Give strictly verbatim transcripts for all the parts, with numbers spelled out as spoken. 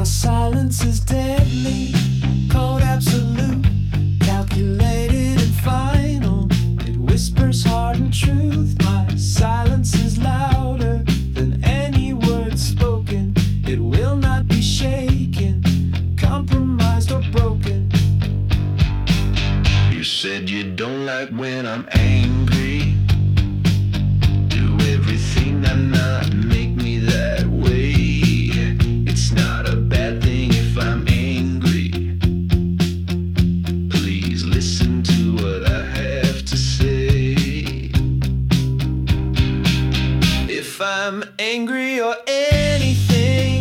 silence is deadly, cold absolute, calculated and final. It whispers hard and truth. My silence is louder than any word spoken. It will not be shaken, compromised or broken. You said you don't like when I'm angry. Do everything I'm not, make me that way. It's not a bad thing if I'm angry. Please listen to what I have to say. If I'm angry or anything,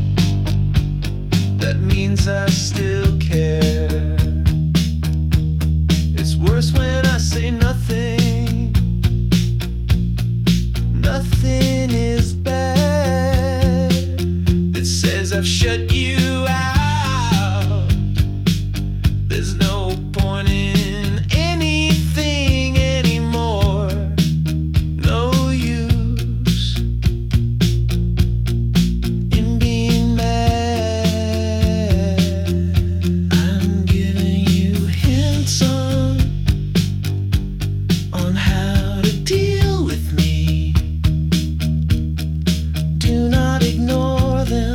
that means I still care. It's worse when I say nothing. Nothing is bad. It says I've shut you out. There's no point in anything anymore. No use in being mad. I'm giving you hints on on how to deal with me. Do not ignore them.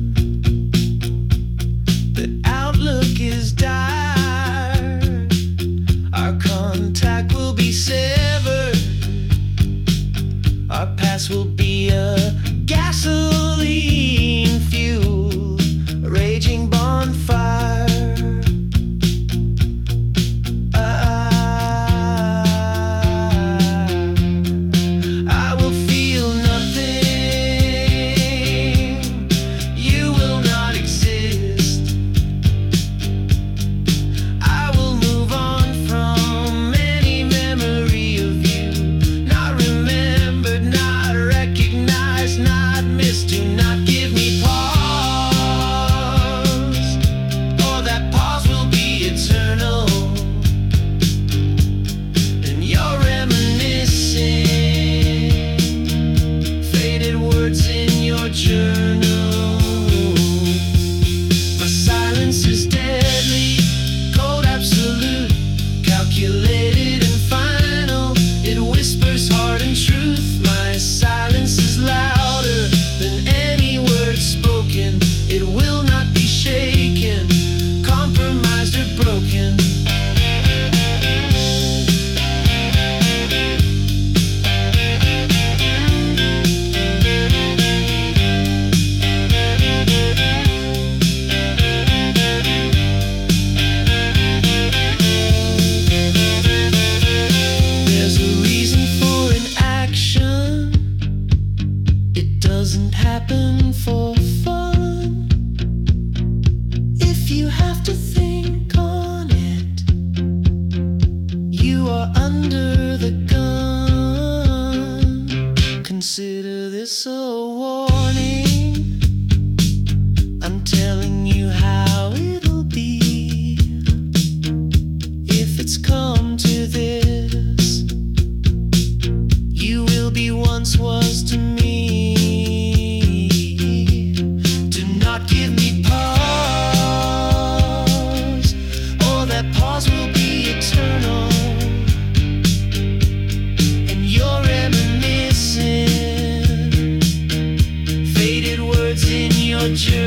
The outlook is dire. Our contact will be severed. Our past will be a gasoline fuel, a raging bonfire. I will feel nothing. You will not exist. I will move on from any memory of you. Not remembered, not recognized, not missed. Do not give me pause, or that pause will be eternal. And you're reminiscing faded words in your journal. My silence is deadly, cold absolute, calculated and final. It whispers hard and truth. My silence is louder than any word spoken. It will not be shaken, compromised or broken. There's a reason for an action. It doesn't happen for fun. If you have to think on it, you are under the gun. Consider this a warning. I'm telling you how it'll be. If it's come to this, you will be once was to me. Do not give me pause, or that pause will be eternal. And you're reminiscing faded words in your journal.